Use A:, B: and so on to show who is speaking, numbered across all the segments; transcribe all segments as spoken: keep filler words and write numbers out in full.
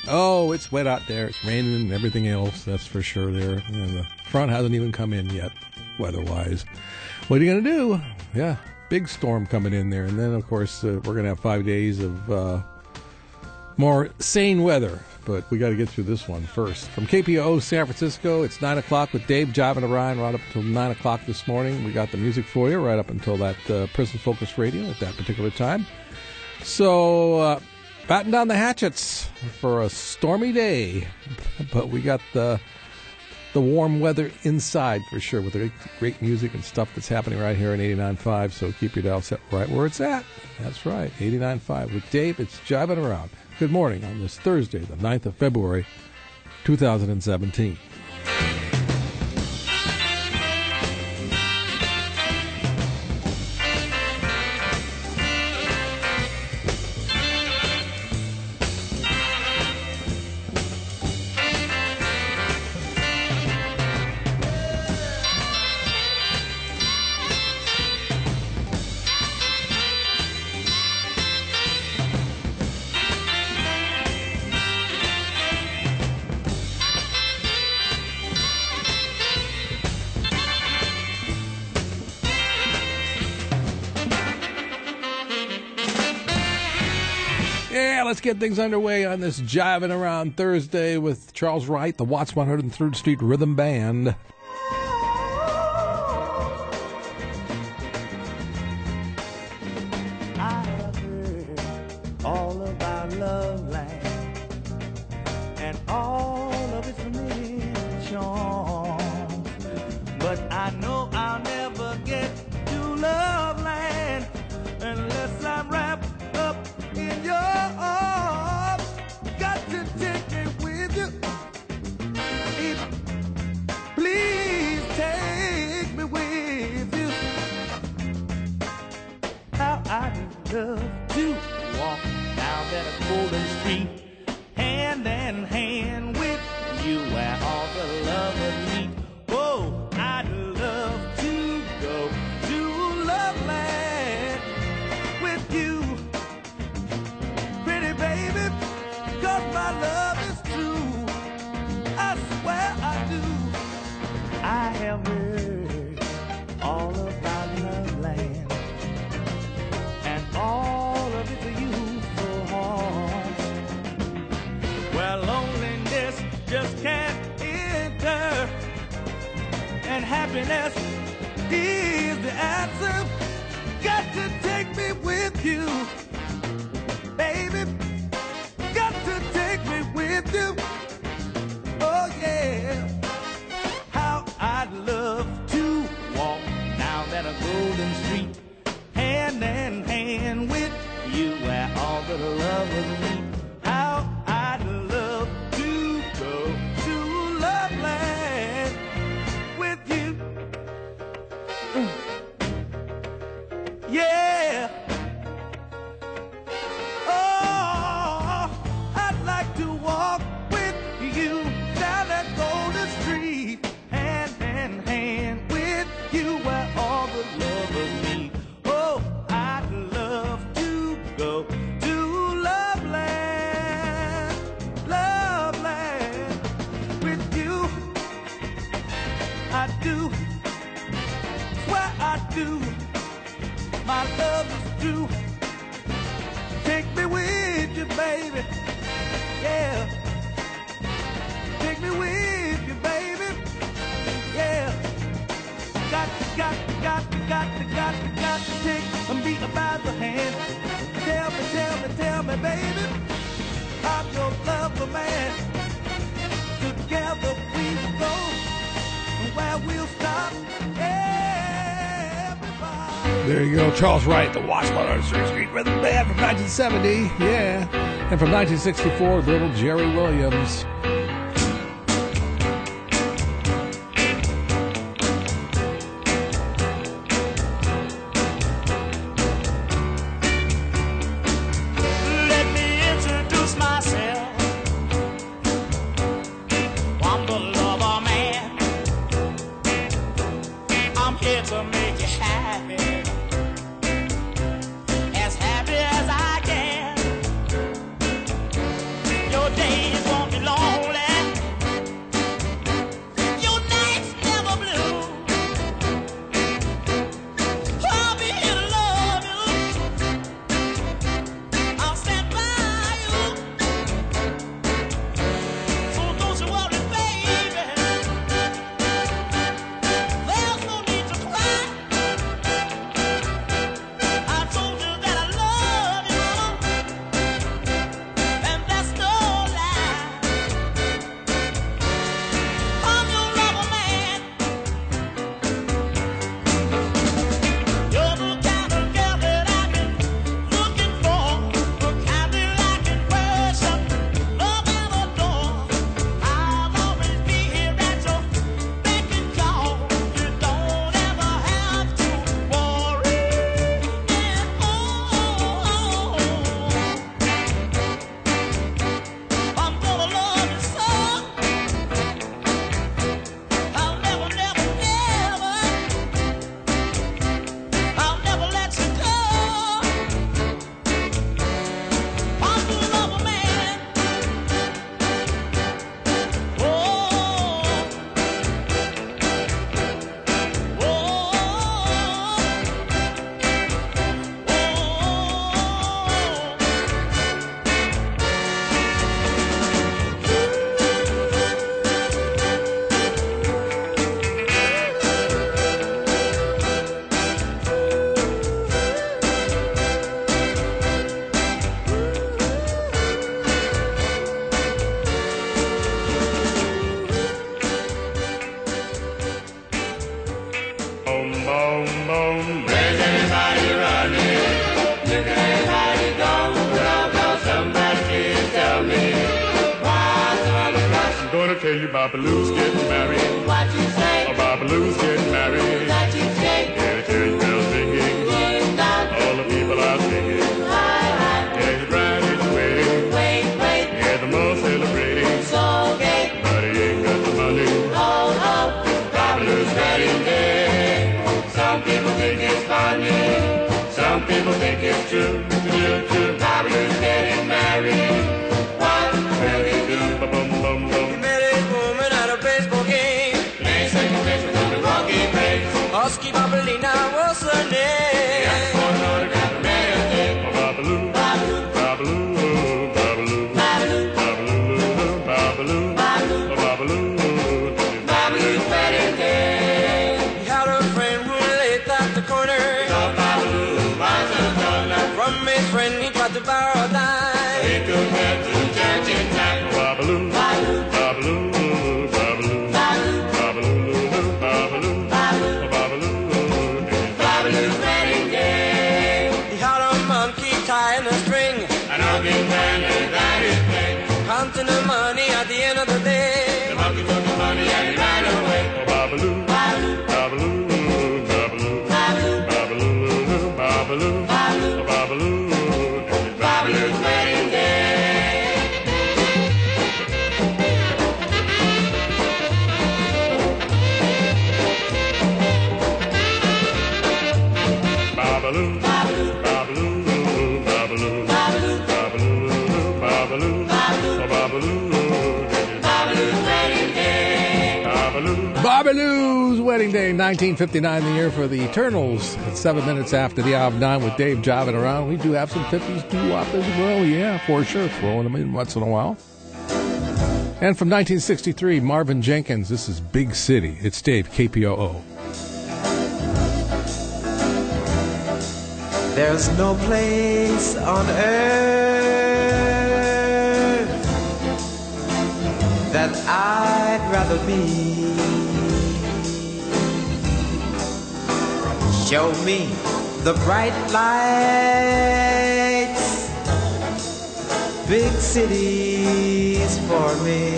A: Oh, it's wet out there. It's raining and everything else. That's for sure there. And the front hasn't even come in yet, weather-wise. What are you going to do? Yeah, big storm coming in there. And then, of course, uh, we're going to have five days of uh, more sane weather. But we got to get through this one first. From K P O O San Francisco, it's nine o'clock with Dave, Jiving Around right up until nine o'clock this morning. We got the music for you right up until that uh, Prison Focus Radio at that particular time. So, uh, batten down the hatchets for a stormy day. But we got the the warm weather inside for sure with the great music and stuff that's happening right here in eighty-nine point five. So keep your dial set right where it's at. That's right, eighty-nine point five with Dave. It's Jiving Around. Good morning on this Thursday, the ninth of February, two thousand seventeen. Let's get things underway on this Jiving Around Thursday with Charles Wright, the Watts one hundred third Street Rhythm Band.
B: I have heard all about Love Land and all of its many charms, but I know I'll never get to Love Land unless I'm wrapped up in your arms. Got to take me with you. Please take me with you. How I'd love to walk down that golden street, hand in hand with you where all the lovers meet. Oh, I'd love to go to Love Land with you. Baby, 'cause my love is true, I swear I do. I have heard all about Love Land and all of its youthful haunts, where loneliness just can't enter, and happiness is the answer. Got to take me with you, baby. Got to take me with you. Oh yeah. How I'd love to walk down that golden street, hand in hand with you where all the lovers meet. How I'd love to go to Love Land with you. Yeah. To walk with you down that golden street, hand in hand with you where all the lovers meet. Oh, I'd love to go to Love Land, Love Land with you. I do, swear I do. My love is true. Take me with you, baby. Yeah, take me with you, baby. Yeah, got to, got to, got to, got to, got to, got to take me by the hand. Tell me, tell me, tell me, baby, I'm your lover man. Together we go, where we'll stop. Everybody.
A: There you go, Charles Wright, the Watts one hundred third Street Rhythm Band from nineteen seventy. Yeah. And from nineteen sixty-four, little Jerry Williams.
B: Let me introduce myself. I'm the lover man. I'm here to make you happy, as happy as I can. Your days
C: Babaloo's getting married.
D: What you say?
C: Oh, Babaloo's getting married.
D: That you say?
C: Yeah, the church bells ringing.
D: Ding dong.
C: All the people are singing.
D: Hi, hi.
C: Yeah, his bride is waiting.
D: Wait, wait.
C: Yeah, the more celebrating.
D: So gay.
C: But he ain't got the money.
D: Oh, oh.
C: Babaloo's wedding day. Some people think it's funny. Some people think it's true. True, true. Babaloo's getting married. What will he do? Ba-bum, bum, bum.
E: He met a woman at a baseball game.
C: Playing second base with the Milwaukee Braves.
E: Husky Babalina was her name.
C: For an autograph and many a thing. Oh, Babaloo.
D: Babaloo.
C: Babaloo. Babaloo.
D: Babaloo.
C: Babaloo. Babaloo.
D: Babaloo.
C: Oh, Babaloo.
D: Babaloo's wedding day.
E: He had a friend who lived at the corner.
C: Oh, Babaloo. Why's the corner?
E: From his friend he tried to borrow a dime.
C: He could get to church in time. Oh, Babaloo.
D: Babaloo.
C: Babaloo. Babaloo.
D: Babaloo.
C: Babaloo. Babaloo.
D: Babaloo.
C: Oh, Babaloo.
D: Babaloo's wedding day.
E: He had a monkey tying a string.
C: An organ man is that his thing.
E: Counting the money at the end of the day.
C: The monkey took the money and he ran away. Oh, Babaloo.
D: Babaloo.
C: Babaloo. Babaloo.
D: Babaloo.
C: Babaloo. Babaloo.
D: Babaloo.
C: Oh, Babaloo.
D: Babaloo's wedding day.
C: Babaloo.
D: Babaloo.
C: Babaloo. Babaloo.
D: Babaloo.
C: Babaloo. Babaloo.
D: Babaloo.
C: Oh, Babaloo.
D: Babaloo's wedding day.
C: Babaloo.
A: Babaloo's Wedding Day, nineteen fifty-nine, the year for the Eternals. It's seven minutes after the hour of nine with Dave jiving around. We do have some fifties doo-wop as well, yeah, for sure. Throwing them in once in a while. And from nineteen sixty-three, Marvin Jenkins. This is Big City. It's Dave, K P O O.
F: There's no place on earth that I'd rather be. Show me the bright lights, big cities for me.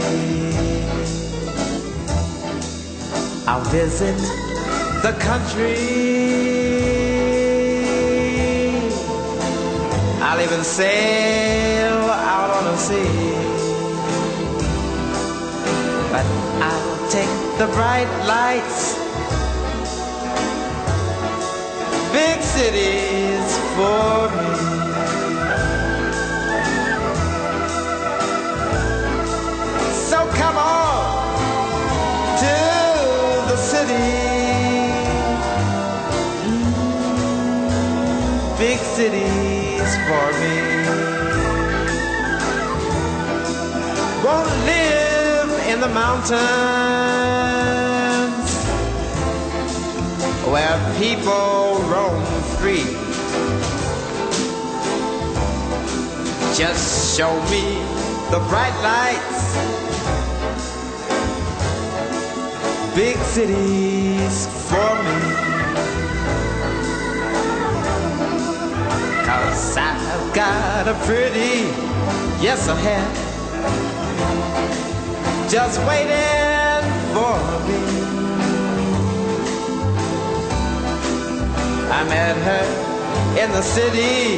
F: I'll visit the country. I'll even sail out on the sea. But I'll take the bright lights, big cities for me. So come on to the city, mm, big cities for me. Won't live in the mountains where people roam free. Just show me the bright lights, big cities for me. 'Cause I've got a pretty, yes I have, just waiting for me. I met her in the city,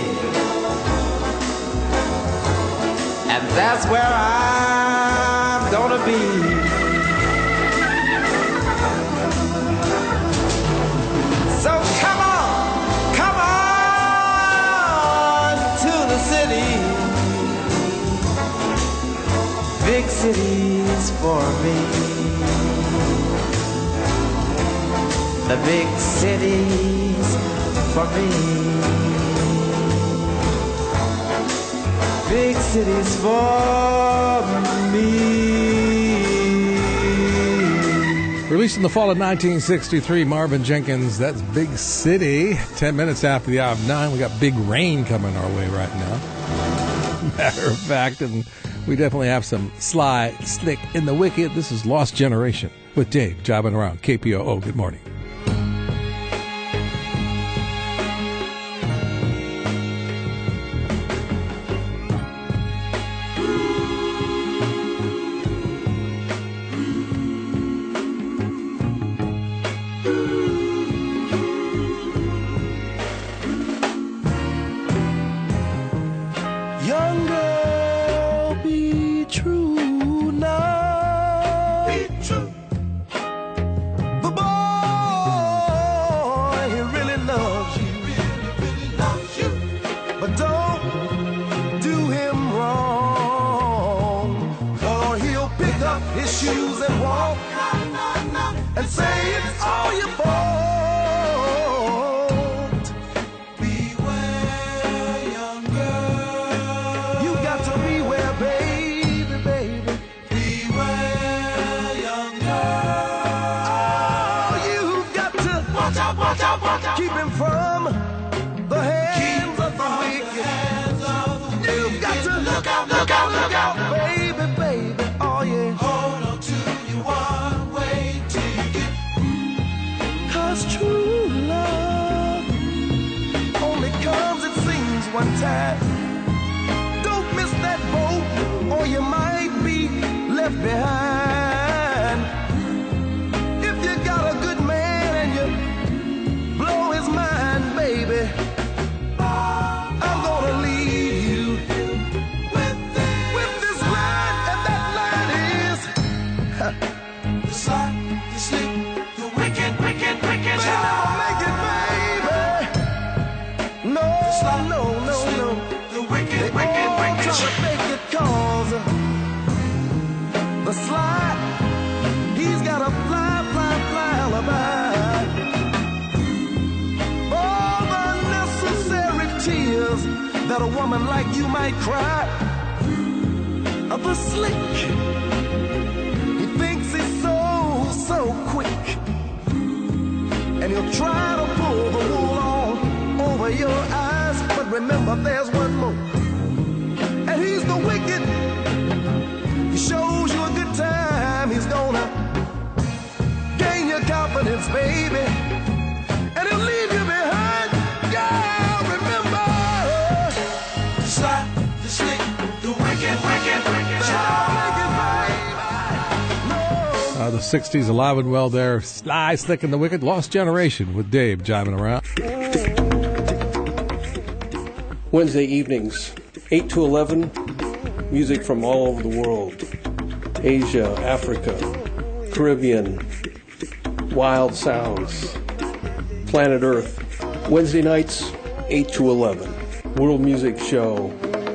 F: and that's where I'm gonna be. So come on, come on to the city, big cities for me. The big cities for me. Big cities for me.
A: Released in the fall of nineteen sixty-three, Marvin Jenkins, that's Big City. Ten minutes after the hour of nine, we got big rain coming our way right now. Matter of fact, and we definitely have some sly, slick in the wicked. This is Lost Generation with Dave, jobbing around. K P O O, good morning.
B: one time. Don't miss that boat, or you might be left behind. If you got a good man and you blow his mind, baby, I'm gonna leave you with this, with this line, and that line is the slide, the slip, the wicked, wicked, wicked. But you never make it, baby. No, no, no, no. The wicked, wicked, wicked. Try to make it, cause the slide, he's got a fly, fly, fly alibi. All the necessary tears that a woman like you might cry. Of the slick, he thinks he's so, so quick, and he'll try to pull the wool on over your eyes. But remember, there's one more, and he's the wicked. He shows you a good time. He's gonna gain your confidence, baby, and he'll leave you behind. Yeah, remember, slide, the slick, the wicked, wicked, wicked.
A: Uh, the sixties alive and well there. Sly, Slick, and the Wicked. Lost Generation with Dave jiving around.
G: Wednesday evenings, eight to eleven, music from all over the world. Asia, Africa, Caribbean, wild sounds, planet Earth. Wednesday nights, eight to eleven. World Music Show.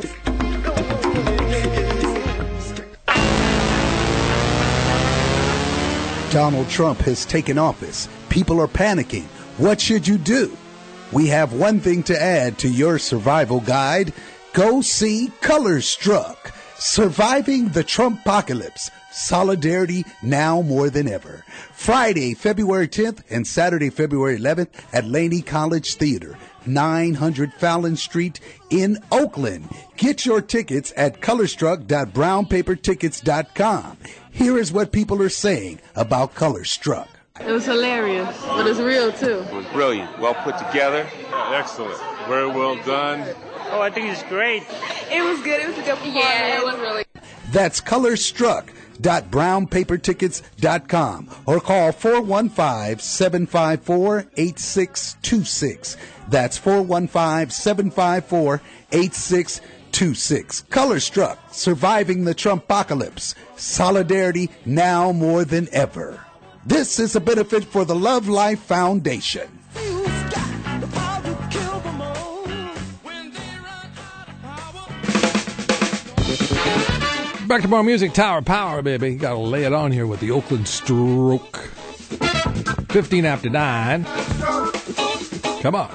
H: Donald Trump has taken office. People are panicking. What should you do? We have one thing to add to your survival guide. Go see Colorstruck, Surviving the Trumpocalypse. Solidarity now more than ever. Friday, February tenth and Saturday, February eleventh at Laney College Theater, nine hundred Fallon Street in Oakland. Get your tickets at colorstruck dot brown paper tickets dot com. Here is what people are saying about Colorstruck.
I: It was hilarious, but it's real too.
J: It was brilliant, well put together.
K: Excellent, very well done.
L: Oh, I think it's great.
I: It was good. It was a good performance. Yeah, it was really.
H: That's colorstruck dot brown paper tickets dot com or call four one five, seven five four, eight six two six. That's four one five, seven five four, eight six two six. Colorstruck, Surviving the Trumpocalypse. Solidarity now more than ever. This is a benefit for the Love Life Foundation.
A: Back to more music. Tower Power, baby. You gotta lay it on here with the Oakland Stroke. fifteen after nine. Come on.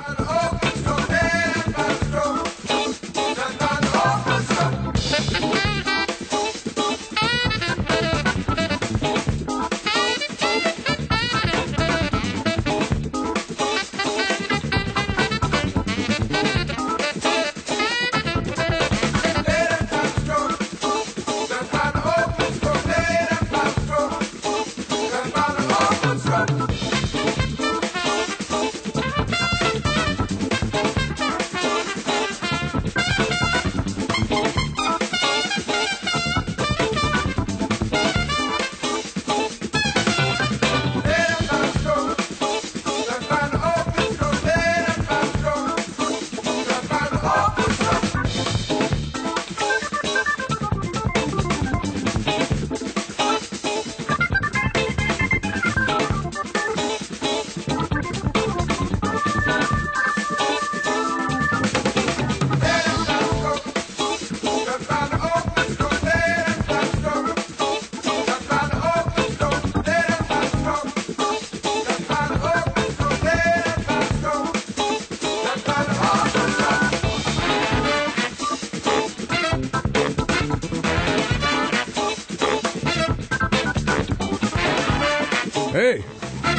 A: Hey.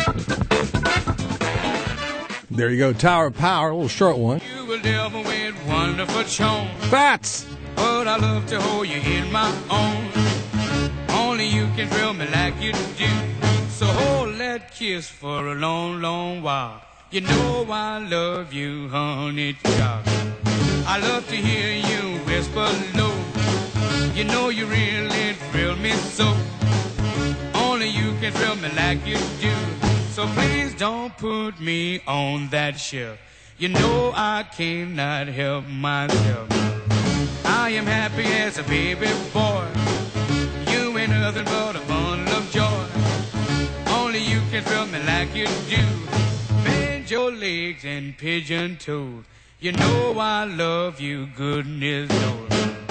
A: There you go. Tower of Power, a little short one.
M: You will never with wonderful charm.
A: Fats.
M: But I love to hold you in my arms. Only you can thrill me like you do. So hold that kiss for a long, long while. You know I love you, honey child. I love to hear you whisper low. You know you really thrill me so. Only you can thrill me like you do. So please don't put me on that shelf. You know I cannot help myself. I am happy as a baby boy. You ain't nothing but a bundle of joy. Only you can thrill me like you do. Bend your legs and pigeon toes. You know I love you, goodness knows.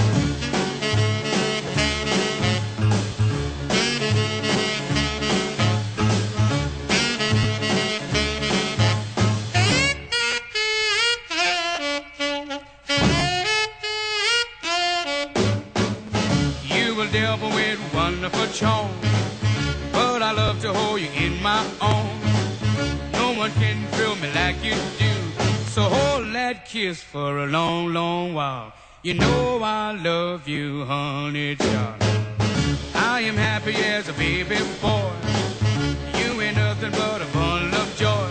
M: Devil with wonderful charm, but I love to hold you in my arms. No one can thrill me like you do, so hold that kiss for a long, long while. You know I love you, honey child. I am happy as a baby boy. You ain't nothing but a bundle of joy.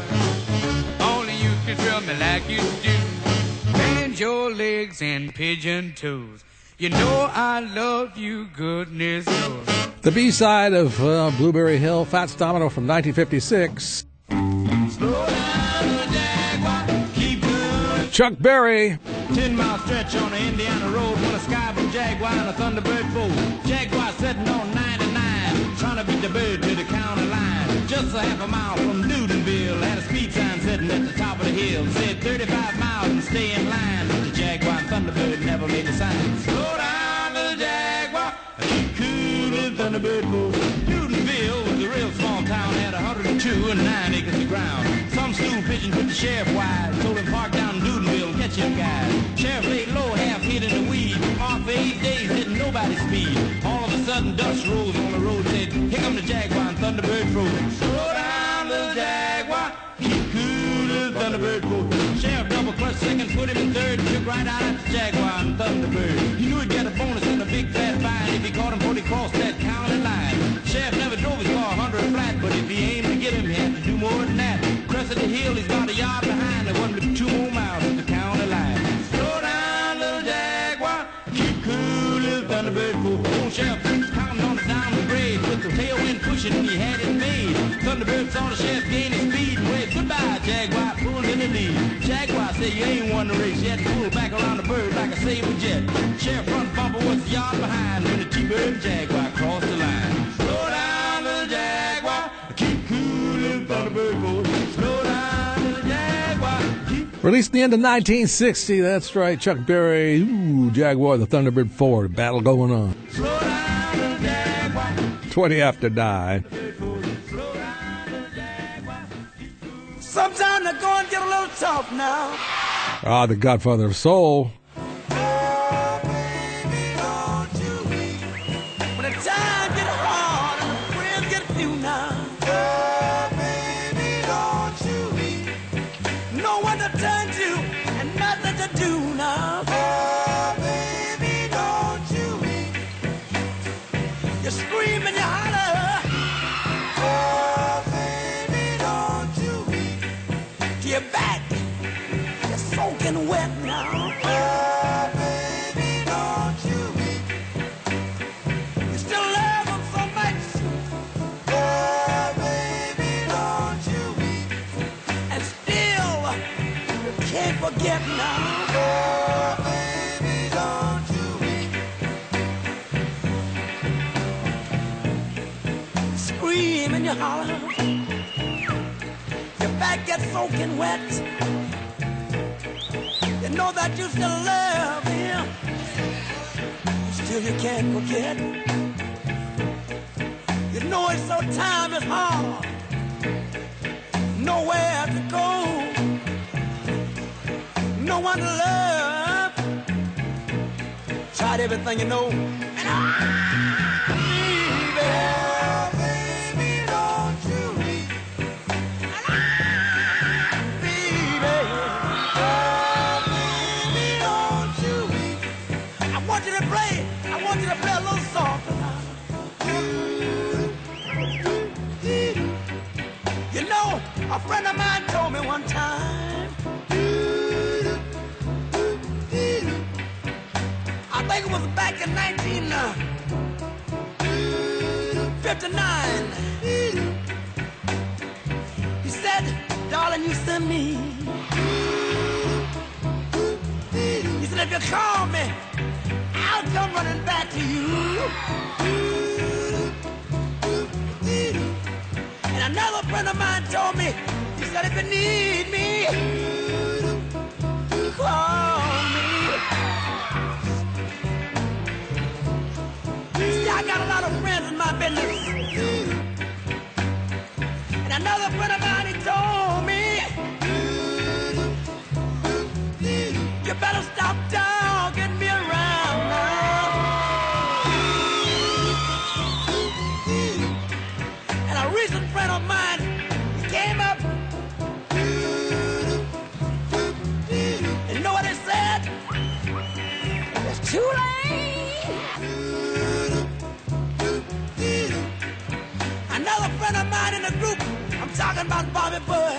M: Only you can thrill me like you do. Bend your legs and pigeon toes. You know I love you, goodness knows.
A: The B-side of uh, Blueberry Hill, Fats Domino from nineteen fifty-six.
B: Slow down the Jaguar, keep good.
A: Chuck Berry.
B: Ten mile stretch on the Indiana road when a sky blue Jaguar and a Thunderbird fold. Jaguar sitting on ninety-nine, trying to beat the bird to the county line. Just a half a mile from Newtonville, had a speed sign sitting at the top of the hill. Said thirty-five miles and stay in line. But the Jaguar and Thunderbird never made a sign. Slow down, little Jaguar, keep cool, little Thunderbird goes. Newtonville was a real small town, had one hundred two and nine acres of ground. Some stool pigeons with the sheriff wide, told him park down in Newtonville and catch him guys. Sheriff laid low, half hid in the weed. Parked for eight days, didn't nobody speed. All of a sudden, dust rose on the road, said, here come the Jaguar and Thunderbird frozen. Slow down, little Jaguar, keep cool, little Thunderbird frozen. Sheriff double clutched second, put him in third, and took right out at the Jaguar and Thunderbird. He knew he'd get a bonus and a big fat fine if he caught him before he crossed that county line. Sheriff never drove his car one hundred flat, but if he aimed to get him, he had to do more than that. Crested the hill, he's about a yard behind. There wasn't but two more miles at the county line. Slow down, little Jaguar, keep cool, little Thunderbird fool. Old Sheriff counting on the downward grade with the tailwind pushing, and he had it made. Thunderbird saw the Sheriff gain his speed and waved goodbye. Jaguar pulled in the lead. Jaguar said you ain't won the race. You had to pull back around the bird like a saber jet. Sheriff front bumper was a yard behind when the T-bird Jaguar crossed the line. Slow down, little Jaguar, keep cool, little Thunderbird goes. Slow down, little Jaguar, keep.
A: Released in the end of nineteen sixty, that's right, Chuck Berry, ooh, Jaguar, the Thunderbird Ford, battle going on.
B: Slow down, little Jaguar.
A: twenty after nine.
B: Sometimes they're going to get a little tough now.
A: Ah, the Godfather of Soul.
B: Oh, baby, don't you weep. When the time get hard and the friends get few now. Oh, baby, don't you weep. No one to turn to and nothing to do now. Oh, baby, don't you weep. You scream and you holler. Oh, baby, don't you weep. To your back, you're soaking wet now. Oh, baby, don't you weep. You still love him so much. Oh, baby, don't you weep. And still, you can't forget now. Oh, baby, don't you weep. Scream and you holler. Your back gets soaking wet. You know that you still love him. Still you can't forget. You know it's so time is hard. Nowhere to go. No one to love. Tried everything you know. And I, baby, baby, don't you weep. And I, baby, oh, baby, don't you weep. I want you to play. I want you to play a little softer now. You know, a friend of mine told me one time. call me, I'll come running back to you. And another friend of mine told me, he said, if you need me, call me. See, I got a lot of friends in my business. And another friend of mine, he told me, you better stop dogging me around now. And a recent friend of mine, he came up, and you know what he said? It's too late. Another friend of mine in the group, I'm talking about Bobby Bud.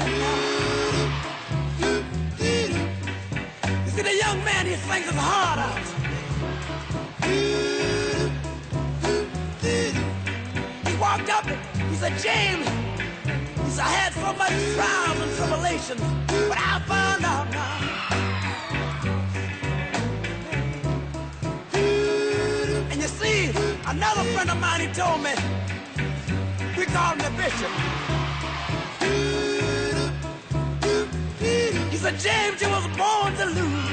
B: See, the young man, he sings his heart out. He walked up and he said, James, he said, I had so much trials and tribulations, but I found out now. And you see, another friend of mine, he told me, we call him the bishop. He said, James, you was born to lose.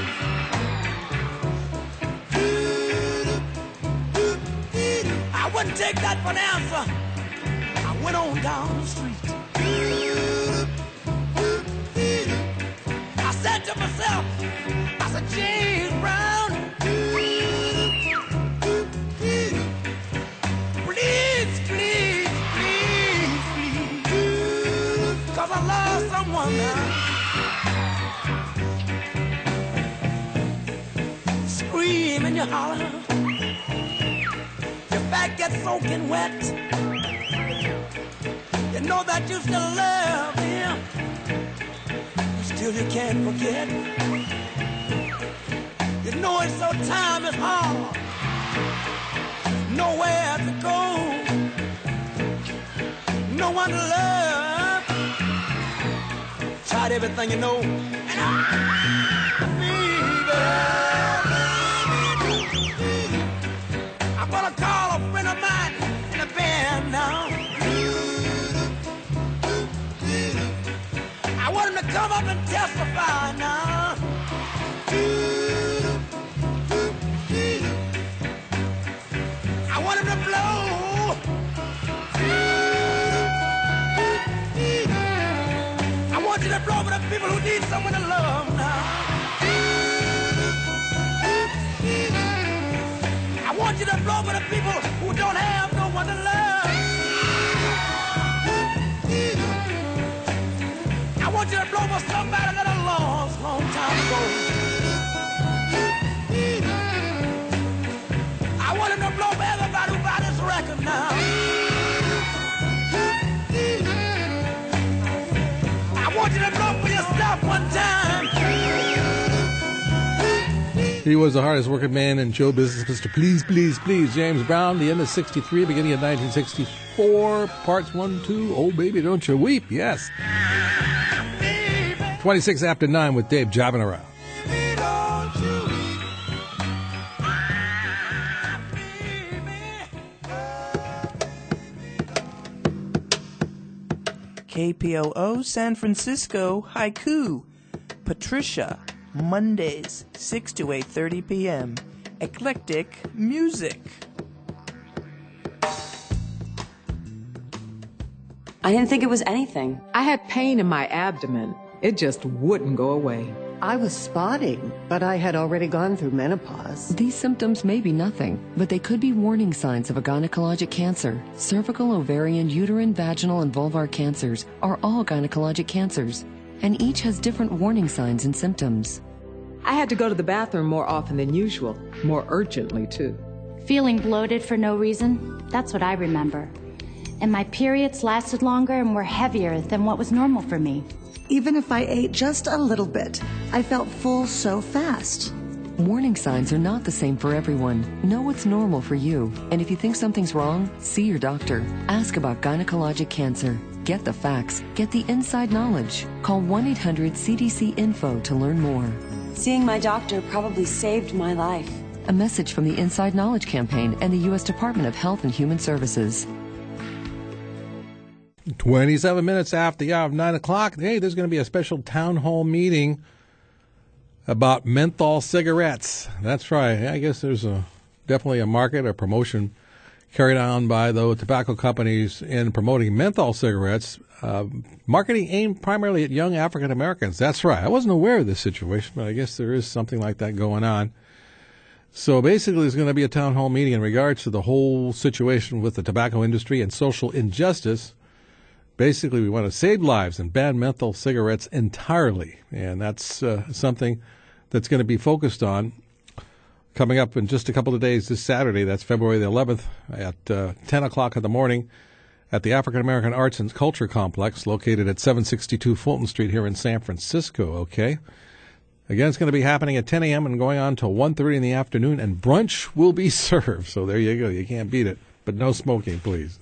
B: I wouldn't take that for an answer. I went on down the street. I said to myself, I said, James Brown, please, please, please, please, because I lost someone now. Scream and you holler, your back gets soaking wet. You know that you still love him, still you can't forget. You know it's so time is hard, nowhere to go, no one to love. Tried everything you know, and I, baby, I'm gonna call a friend of mine in the band now. I want him to come up and testify now. I want him to blow. I want you to blow for the people who need someone to love now. I want you to blow for the people who don't have no one to love. I want you to blow for somebody that I lost a long time ago. I want him to blow for everybody who buy this record now. I want you to blow for yourself one time.
A: He was the hardest working man in show business, Mister Please, Please, Please, James Brown, the end of sixty-three, beginning of nineteen sixty-four, parts one, two, Oh Baby Don't You Weep, yes. twenty-six after nine with Dave jobbing around.
L: K P O O San Francisco Haiku. Patricia, Mondays, six to eight thirty p.m. Eclectic music.
N: I didn't think it was anything.
O: I had pain in my abdomen. It just wouldn't go away.
P: I was spotting, but I had already gone through menopause.
Q: These symptoms may be nothing, but they could be warning signs of a gynecologic cancer. Cervical, ovarian, uterine, vaginal, and vulvar cancers are all gynecologic cancers, and each has different warning signs and symptoms.
O: I had to go to the bathroom more often than usual, more urgently too.
R: Feeling bloated for no reason, that's what I remember. And my periods lasted longer and were heavier than what was normal for me.
S: Even if I ate just a little bit, I felt full so fast.
Q: Warning signs are not the same for everyone. Know what's normal for you. And if you think something's wrong, see your doctor. Ask about gynecologic cancer. Get the facts. Get the inside knowledge. Call one eight hundred C D C info to learn more.
N: Seeing my doctor probably saved my life.
Q: A message from the Inside Knowledge Campaign and the U S Department of Health and Human Services.
A: twenty-seven minutes after the hour of nine o'clock. Hey, there's going to be a special town hall meeting about menthol cigarettes. That's right. I guess there's a definitely a market or promotion carried on by the tobacco companies in promoting menthol cigarettes. Uh, marketing aimed primarily at young African Americans. That's right. I wasn't aware of this situation, but I guess there is something like that going on. So basically, there's going to be a town hall meeting in regards to the whole situation with the tobacco industry and social injustice. Basically, we want to save lives and ban menthol cigarettes entirely, and that's uh, something that's going to be focused on coming up in just a couple of days this Saturday. That's February the eleventh at uh, ten o'clock in the morning at the African American Arts and Culture Complex located at seven sixty-two Fulton Street here in San Francisco, okay? Again, it's going to be happening at ten a.m. and going on till one thirty in the afternoon, and brunch will be served. So there you go. You can't beat it. But no smoking, please.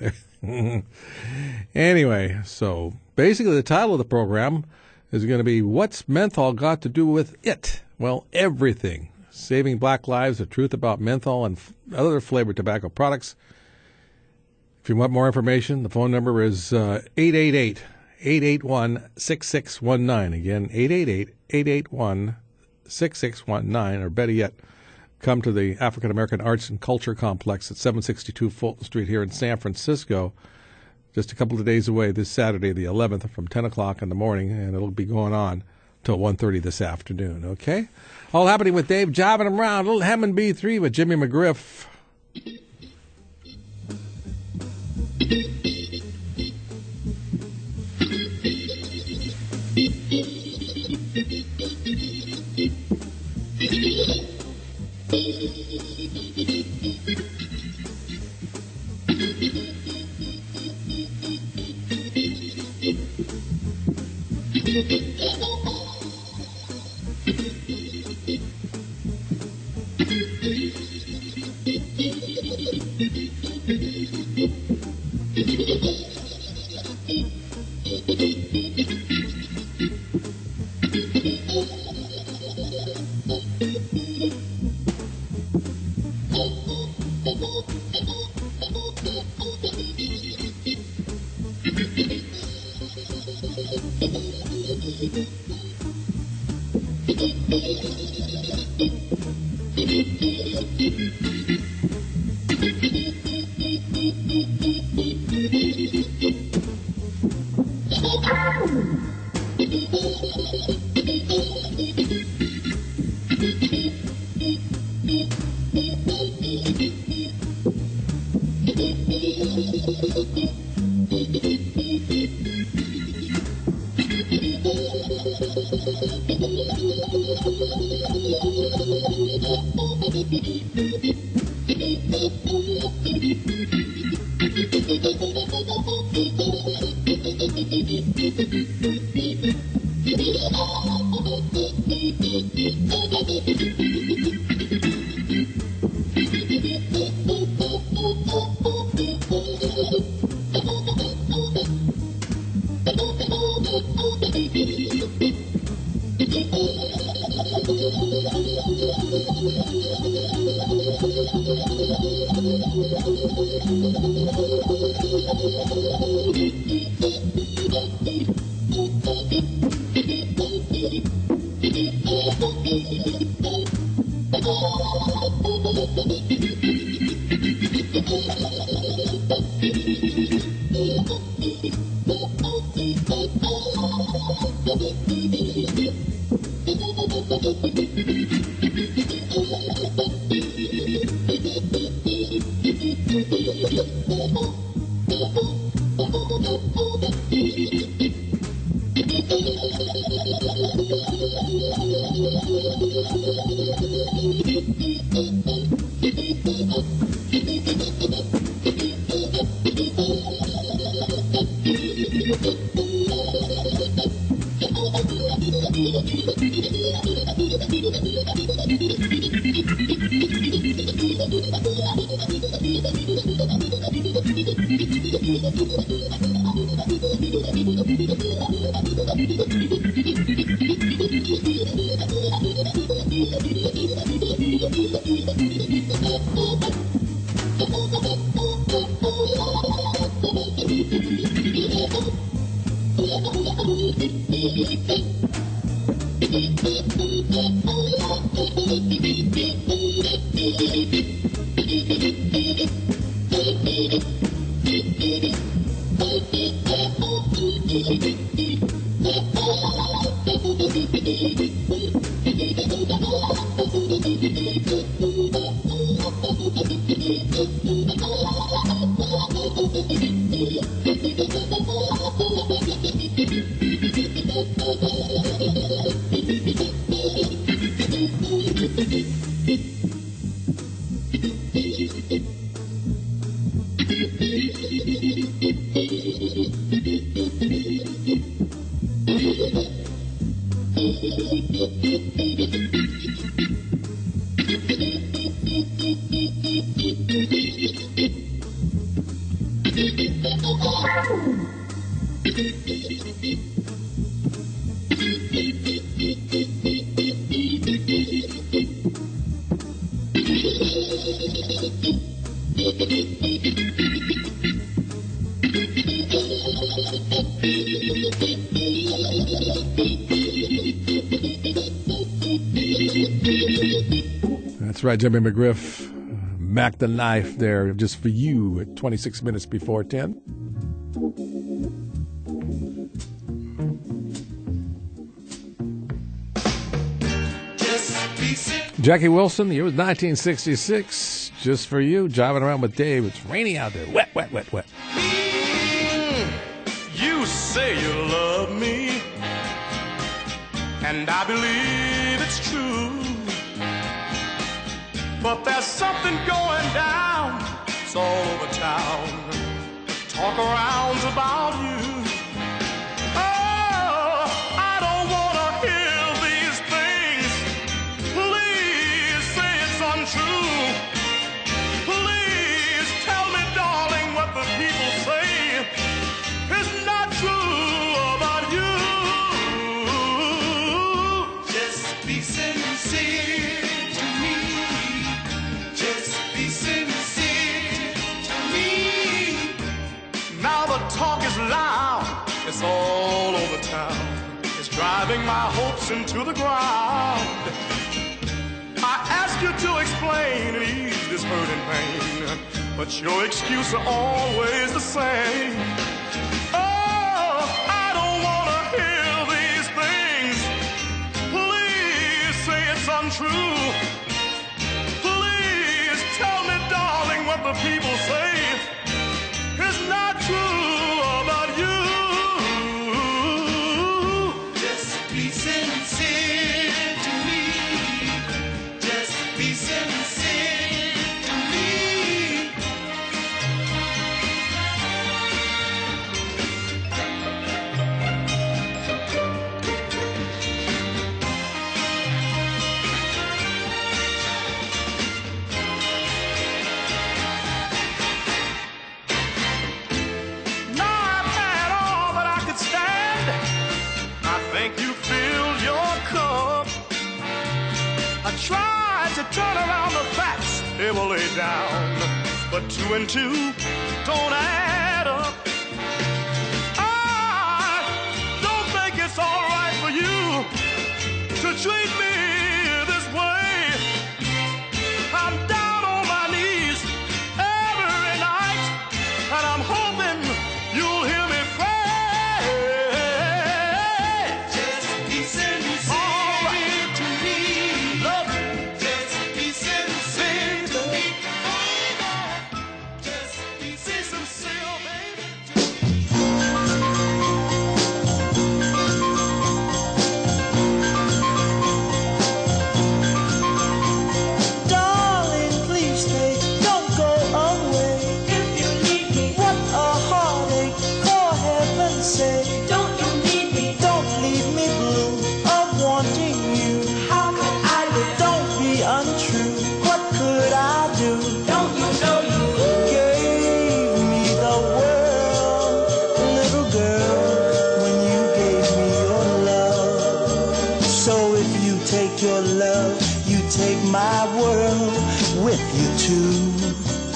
A: Anyway, so basically the title of the program is going to be What's Menthol Got to Do with It? Well, everything. Saving Black Lives, the truth about menthol and f- other flavored tobacco products. If you want more information, the phone number is uh, eight eight eight, eight eight one, six six one nine. Again, eight eight eight, eight eight one, six six one nine, or better yet, come to the African American Arts and Culture Complex at seven sixty-two Fulton Street here in San Francisco, just a couple of days away this Saturday, the eleventh, from ten o'clock in the morning, and it'll be going on till one thirty this afternoon, okay? All happening with Dave jiving them around. Little Hammond B three with Jimmy McGriff. That's right, Jimmy McGriff. Mac the Knife there just for you at twenty-six minutes before ten. Jackie Wilson, the year was nineteen sixty-six. Just for you, driving around with Dave. It's rainy out there. Wet, wet, wet, wet.
B: Mm, you say you love me, and I believe it's true. But there's something going down. It's all over town. Talk around about you. Oh, I don't want to hear these things. Please say it's untrue. Please tell me, darling, what the people say is not true about you. Just be sincere to me. Just be sincere to me. Now the talk is loud. It's all over town. It's driving my hopes into the ground. I ask you to explain and ease this hurt and pain, but your excuses are always the same. Oh, I don't want to hear these things. Please say it's untrue. Please tell me, darling, what the people say is not true about you. Just be sincere to me. Just be sincere to me. Now I've had all that I could stand. I think you filled your cup. I tried to turn around the facts they were laid down, but two and two don't add up. I don't think it's all right for you to treat me this way. I'm down on my knees every night, and I'm hoping you'll hear me pray. Just be sincere to me. Love, just be sincere to me. Just be sincere, baby.
T: your love, you take my world with you too.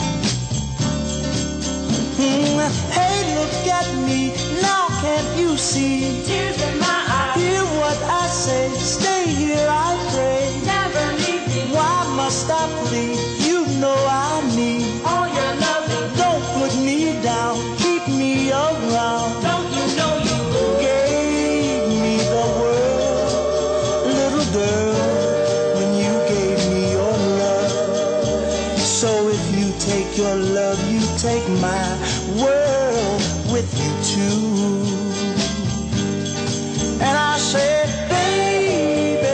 T: Mm, hey, look at me, now can't you see?
D: Tears in my eyes.
T: Hear what I say, stay here I pray.
D: Never leave me.
T: Why must I flee? You know I need
D: all your loving.
T: Don't put me down, keep me around.
D: Don't you know you
T: gave me the world, little girl, when you gave me your love. So if you take your love, you take my world with you too. And I said, baby,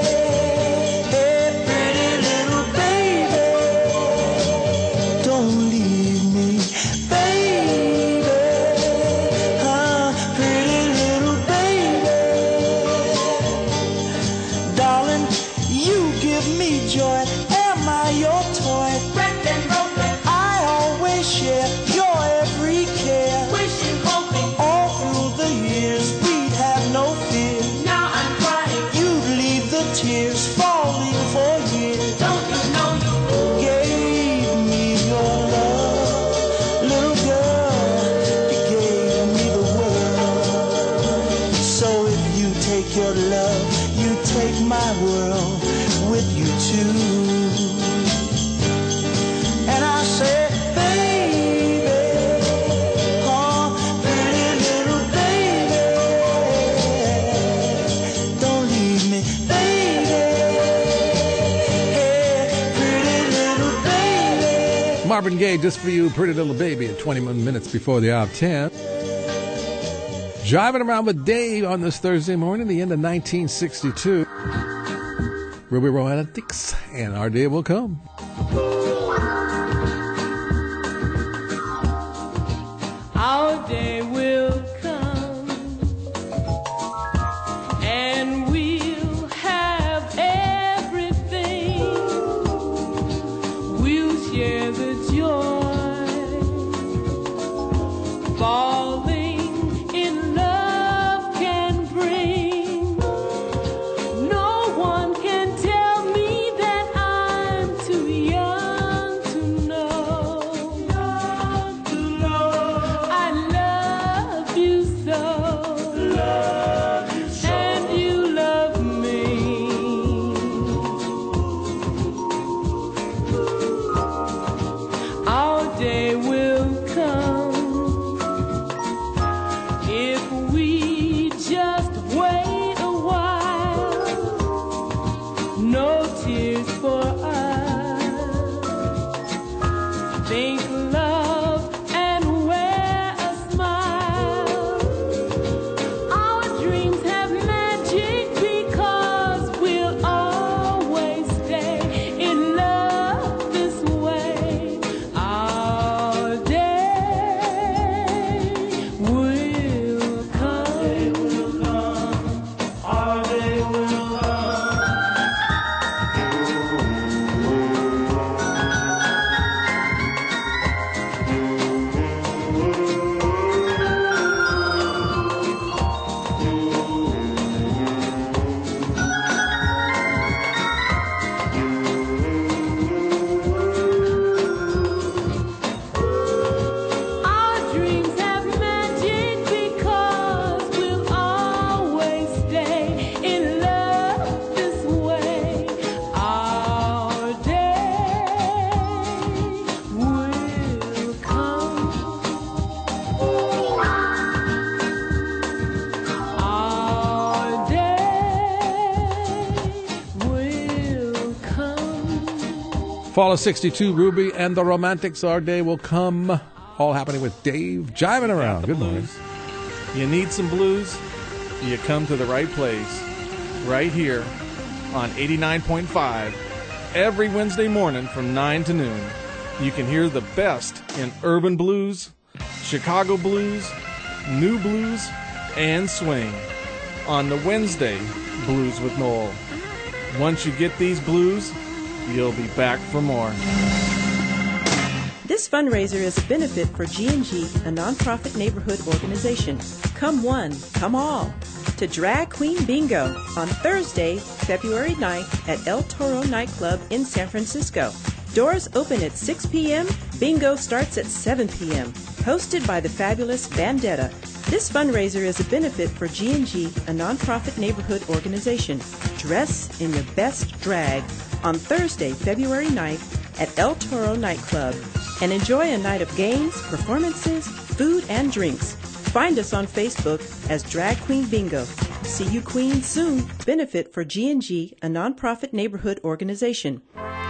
T: hey, pretty little baby, don't leave me, baby, huh, pretty little baby, darling, you give me joy, am I your toy?
D: wrecked and broken,
T: I always share your every care,
D: wishing, hoping,
T: all through the years we'd have no fear.
D: now I'm crying.
T: You'd leave the tears falling for years.
D: Don't you know you
T: Gave me your love, little girl, you gave me the world. So if you take your love, you take my world with you too. And I said, baby, oh, pretty little baby, don't leave me, baby, hey, pretty little baby.
A: Marvin Gaye, just for you, Pretty Little Baby, at twenty-one minutes before the hour of ten. Driving around with Dave on this Thursday morning, the end of nineteen sixty-two. Ruby Romantics, and Our Day Will Come.
U: Our day will come, and we'll have everything. We'll share the joy, falling in love can bring. No one can tell me that I'm too young to know. Young to know. I love you so. Love you so. And you love me. Our day will come if we just wait a while. No tears for us. Think love and wear a smile. Our dreams have magic because we'll always stay in love this way. Our day will come.
T: Our day will
U: Our dreams have magic because we'll always stay in love this way. Our day will come. Our day will come.
A: Fall of sixty-two, Ruby and the Romantics, Our Day Will Come. All happening with Dave jiving around. Good morning.
V: You need some blues? You come to the right place. Right here on eighty-nine point five. Every Wednesday morning from nine to noon. You can hear the best in urban blues, Chicago blues, new blues, and swing on the Wednesday Blues with Noel. Once you get these blues, you'll be back for more.
C: This fundraiser is a benefit for G and G, a nonprofit neighborhood organization. Come one, come all, to Drag Queen Bingo on Thursday, February ninth at El Toro Nightclub in San Francisco. Doors open at six p.m. Bingo starts at seven p.m. Hosted by the fabulous Bandetta. This fundraiser is a benefit for G and G, a nonprofit neighborhood organization. Dress in your best drag on Thursday, February ninth at El Toro Nightclub and enjoy a night of games, performances, food, and drinks. Find us on Facebook as Drag Queen Bingo. See you queens soon. Benefit for G and G, a nonprofit neighborhood organization.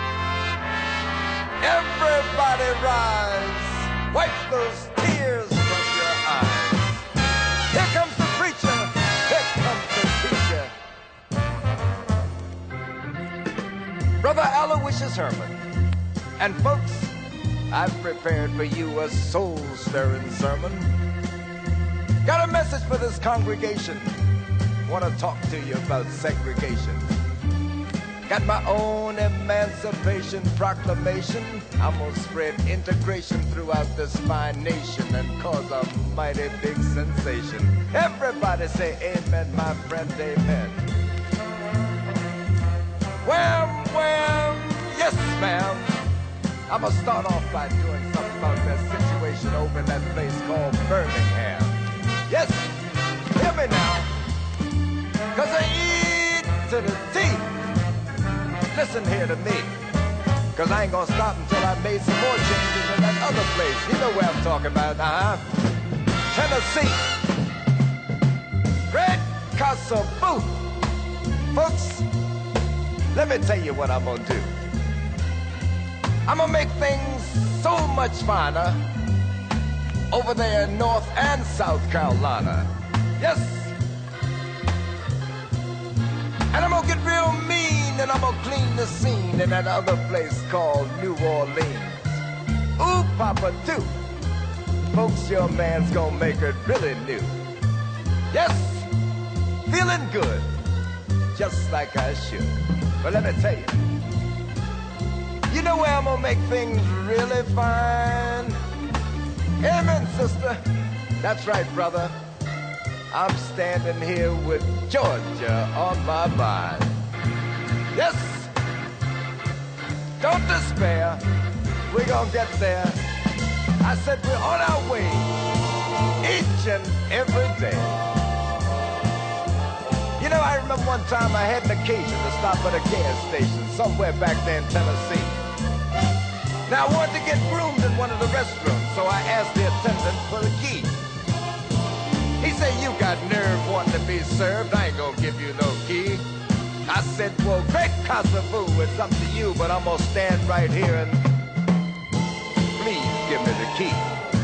B: Everybody rise, wipe those tears from your eyes. Here comes the preacher, here comes the teacher. Brother Aloysius Herman. And folks, I've prepared for you a soul-stirring sermon. Got a message for this congregation. Want to talk to you about segregation. Got my own emancipation proclamation. I'm gonna spread integration throughout this fine nation and cause a mighty big sensation. Everybody say amen, my friend, amen. Wham, wham, yes, ma'am. I'm gonna start off by doing something about that situation over in that place called Birmingham. Yes, hear me now. Cause I eat to the teeth. Listen here to me, cause I ain't gonna stop until I made some more changes in that other place. You know where I'm talking about, uh-huh. Tennessee. Great Casa Booth. Folks, let me tell you what I'm gonna do. I'm gonna make things so much finer over there in North and South Carolina. Yes. And I'm gonna get real mean and I'm gonna clean the scene in that other place called New Orleans. Ooh, Papa, do. Folks, your man's gonna make it really new. Yes, feeling good, just like I should. But let me tell you, you know where I'm gonna make things really fine? Amen, sister. That's right, brother. I'm standing here with Georgia on my mind. Yes, don't despair. We're gonna get there. I said we're on our way each and every day. You know, I remember one time I had an occasion to stop at a gas station somewhere back there in Tennessee. Now I wanted to get groomed in one of the restrooms, so I asked the attendant for the key. He said, you got nerve wanting to be served, I ain't gonna give you no key. I said, well, great Casa Boo, it's up to you, but I'm gonna stand right here and please give me the key.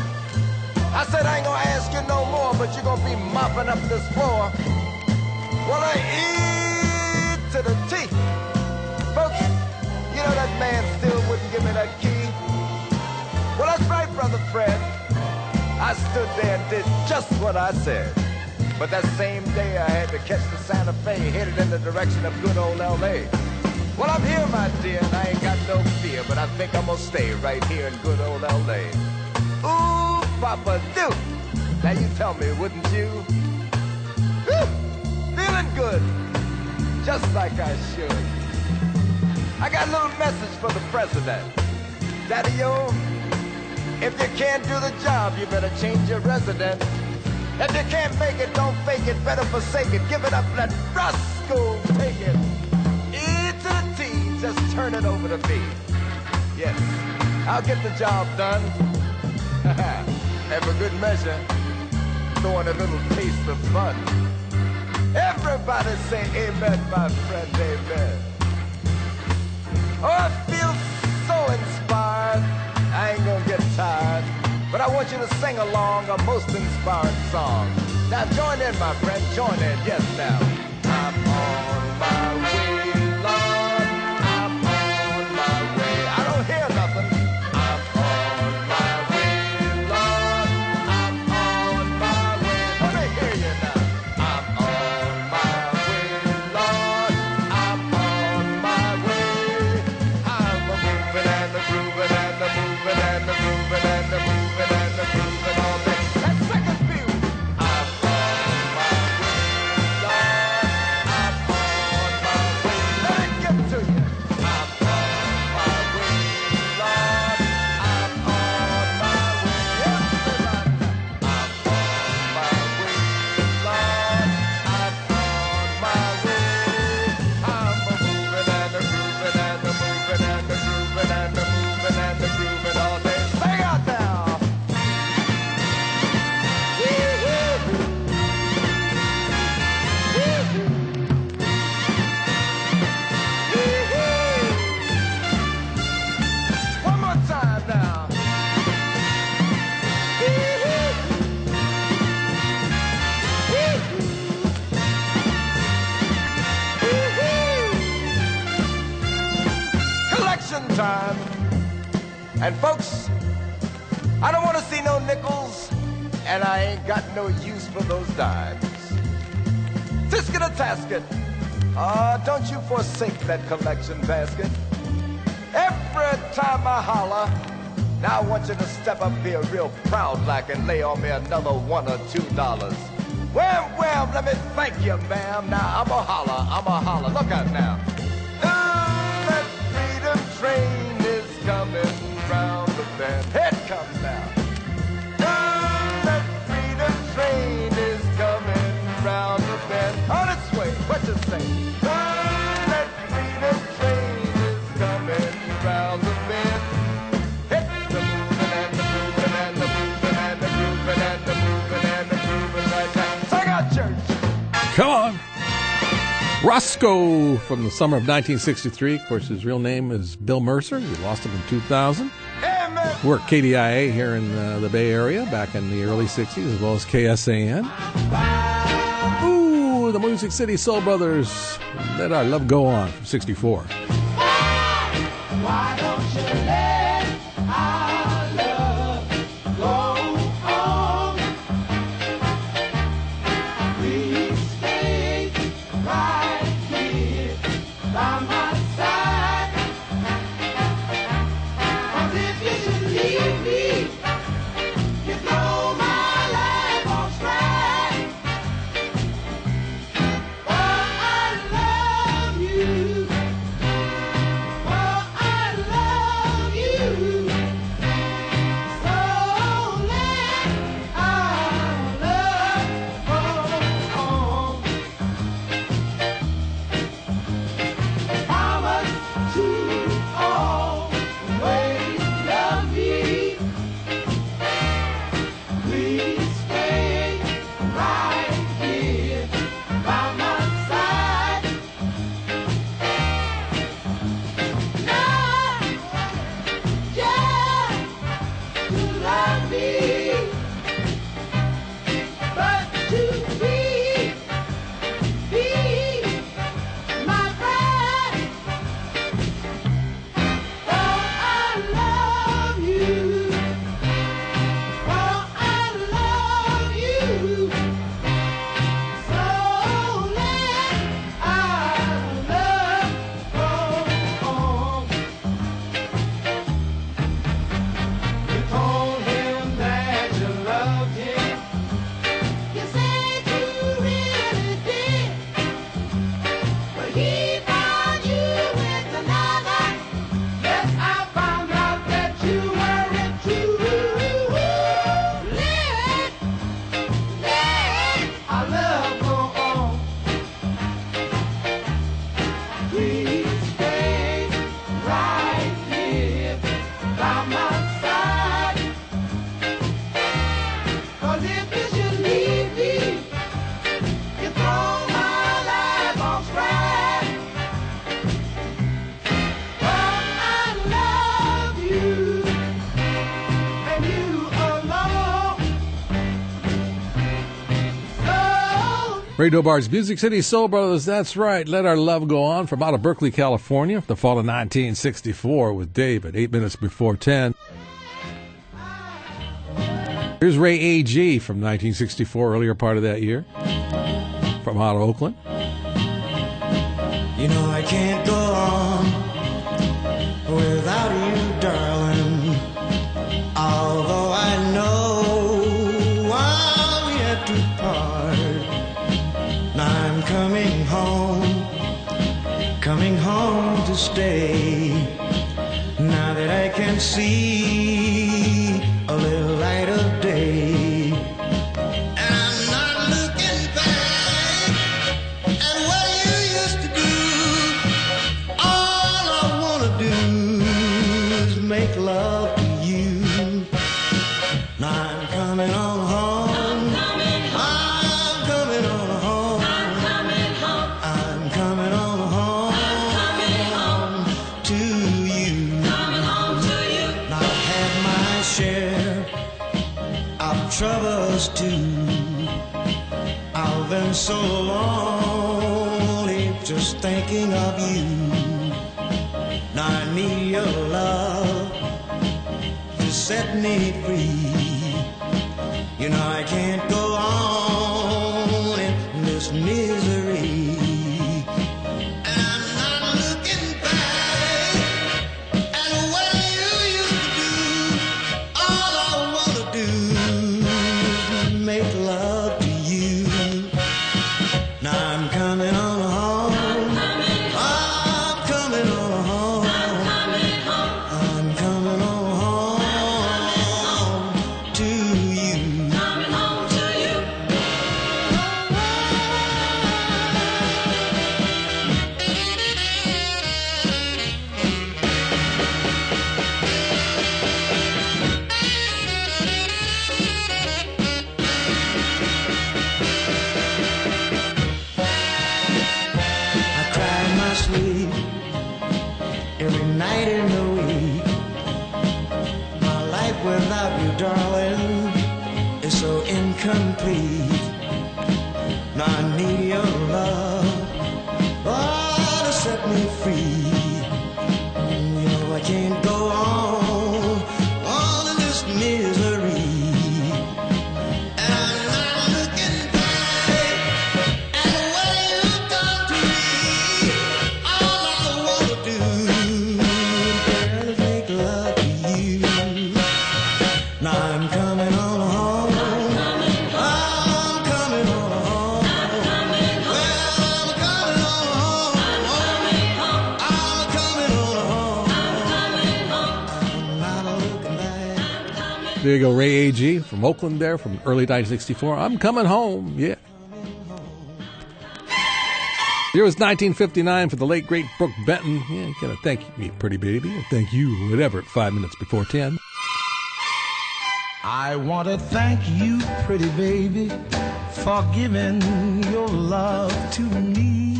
B: I said, I ain't gonna ask you no more, but you're gonna be mopping up this floor. Well, I eat to the teeth. Folks, you know that man still wouldn't give me that key. Well, that's right, Brother Fred. I stood there and did just what I said. But that same day I had to catch the Santa Fe headed in the direction of good old L A. Well, I'm here, my dear, and I ain't got no fear, but I think I'm gonna stay right here in good old L A. Ooh, Papa Duke. Now you tell me, wouldn't you? Whew, feeling good, just like I should. I got a little message for the president. Daddy-o, if you can't do the job, you better change your resident. If you can't make it, don't fake it, better forsake it. Give it up, let Roscoe take it. E to the T, just turn it over to me. Yes, I'll get the job done. And for good measure, throwing a little taste of fun. Everybody say amen, my friend, amen. Oh, I feel so inspired. I ain't gonna get tired, but I want you to sing along a most inspiring song. Now join in, my friend, join in, yes now. I'm on my way, Lord, I'm on my way. I don't hear nothing. I'm on my way, Lord, I'm on my way. Let me hear you now. I'm on my way, Lord, I'm on my way. I'm a moving and a grooving and a moving and a grooving.
E: time. And folks, I don't want to see no nickels, and I ain't got no use for those dimes. Tisket or tasket, ah, uh, don't you forsake that collection basket. Every time I holler, now I want you to step up here real proud like and lay on me another one or two dollars. Well, well, let me thank you, ma'am. Now I'm a holler, I'm a holler. Look out now. Oh, that freedom train is coming round the bend. Here it comes now. Oh, that freedom train is coming round the bend. On its way, what you say? Oh, that freedom train is coming round the bend. Hit the moving and the moving and the moving and the moving and the moving and the moving right now. Sing out, church.
A: Come on. Roscoe from the summer of nineteen sixty-three. Of course, his real name is Bill Mercer. We lost him in two thousand. Worked K D I A here in uh, the Bay Area back in the early sixties, as well as K S A N. Ooh, the Music City Soul Brothers. Let Our Love Go On from sixty-four.
B: Why don't you let our love go on? Please stay right here by my side. 'Cause if you should leave me, you throw my life on strike. Oh, I love you.
A: Radio Bar's Music City Soul Brothers, that's right. Let Our Love Go On from out of Berkeley, California, the fall of nineteen sixty-four with Dave at eight minutes before ten. Here's Ray A G from nineteen sixty-four, earlier part of that year, from out of Oakland.
T: You know I can't go on without you, darling. Although I know while we have to part, now I'm coming home, coming home to stay. Now that I can see a little light of day. Love to you. Now I'm coming on home. I'm coming on home. I'm coming home. I'm coming on home. I'm coming home to you. Coming home to you. Now I've had my share of troubles too. I've been so lonely just thinking of you. Now Now I need your love to set me free. You know I can't go on in this misery. And I'm not looking back at what you used to do. All I wanna do is make love to you. Now I'm coming on home. I'm coming on home. I'm coming on home to you. Coming home to you. I cry in my sleep every night in the week. My life without you, darling, is so incomplete. Now I need your love, oh, to set me free. You know I can't go on, on in this misery. And I'm not looking back at what you've done to me. All I wanna do, girl, is make love to you. Now I'm coming on home. I'm coming on home. Well, I'm coming on home. I'm coming on home. I'm not looking back.
A: There you go, Ray A G from Oakland there, from early nineteen sixty-four. I'm coming home, yeah. Year was nineteen fifty-nine for the late, great Brooke Benton. Yeah, you gotta thank me, pretty baby. And thank you, whatever, at five minutes before ten.
B: I want to thank you, pretty baby, for giving your love to me.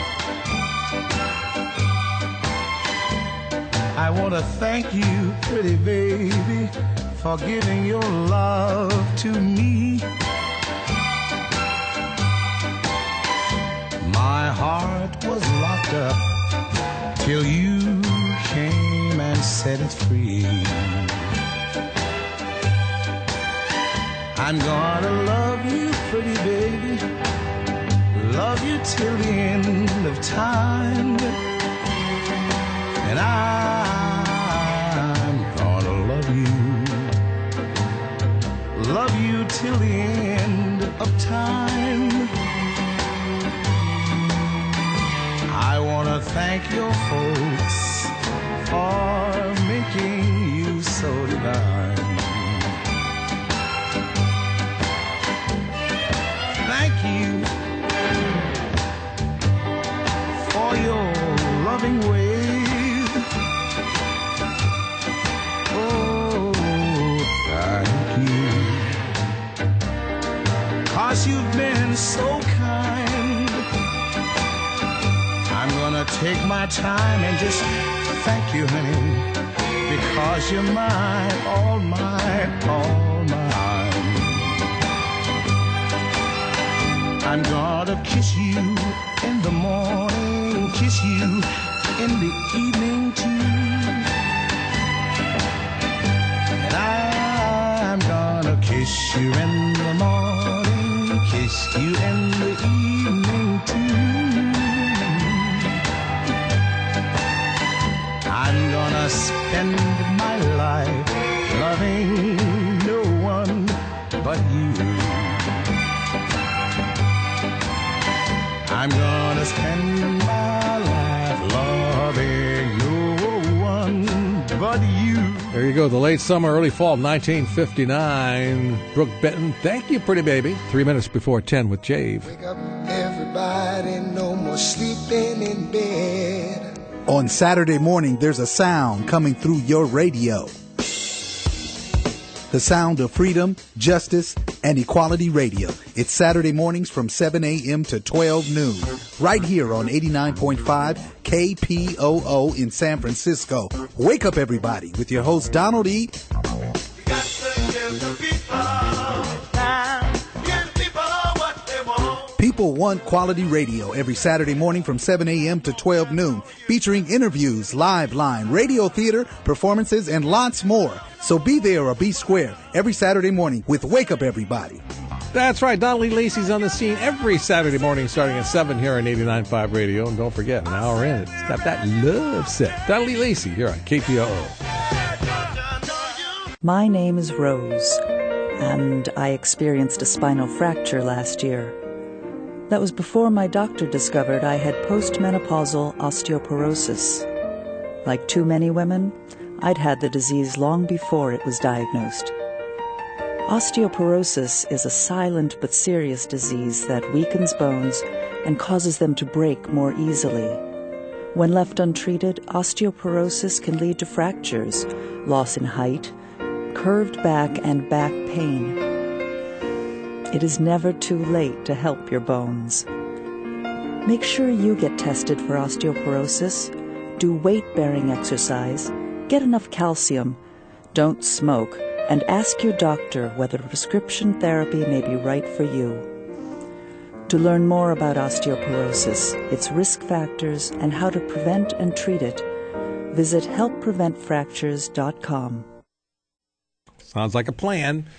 B: I want to thank you, pretty baby, for giving your love to me. My heart was locked up till you came and set it free. I'm gonna love you, pretty baby, love you till the end of time. And I'm gonna love you, love you till the end of time. I wanna thank your folks for making you so divine. Thank you for your loving ways. Oh, thank you, 'cause you've been so kind. I'm gonna take my time and just thank you, honey, because you're mine, all mine, all mine. I'm gonna kiss you in the morning, kiss you in the evening too. And I'm gonna kiss you in the morning, kiss you in the evening too. I'm gonna spend my life loving no one but you. I'm gonna spend my life loving no one but you.
A: There you go, the late summer, early fall of nineteen fifty-nine. Brooke Benton, thank you, pretty baby. Three minutes before ten with Jave.
B: Wake up, everybody, no more sleeping in bed.
H: On Saturday morning, there's a sound coming through your radio. The sound of freedom, justice, and equality radio. It's Saturday mornings from seven a.m. to twelve noon. Right here on eighty-nine point five K P O O in San Francisco. Wake up, everybody, with your host, Donald E. People want quality radio every Saturday morning from seven a.m. to twelve noon, featuring interviews, live line, radio theater, performances, and lots more. So be there or be square every Saturday morning with Wake Up Everybody.
A: That's right. Donnelly Lacey's on the scene every Saturday morning starting at seven here on eighty-nine point five Radio. And don't forget, an hour in, it's got that love set. Donnelly Lacey here on K T O O.
F: My name is Rose, and I experienced a spinal fracture last year. That was before my doctor discovered I had postmenopausal osteoporosis. Like too many women, I'd had the disease long before it was diagnosed. Osteoporosis is a silent but serious disease that weakens bones and causes them to break more easily. When left untreated, osteoporosis can lead to fractures, loss in height, curved back, and back pain. It is never too late to help your bones. Make sure you get tested for osteoporosis, do weight-bearing exercise, get enough calcium, don't smoke, and ask your doctor whether prescription therapy may be right for you. To learn more about osteoporosis, its risk factors, and how to prevent and treat it, visit help prevent fractures dot com.
A: Sounds like a plan.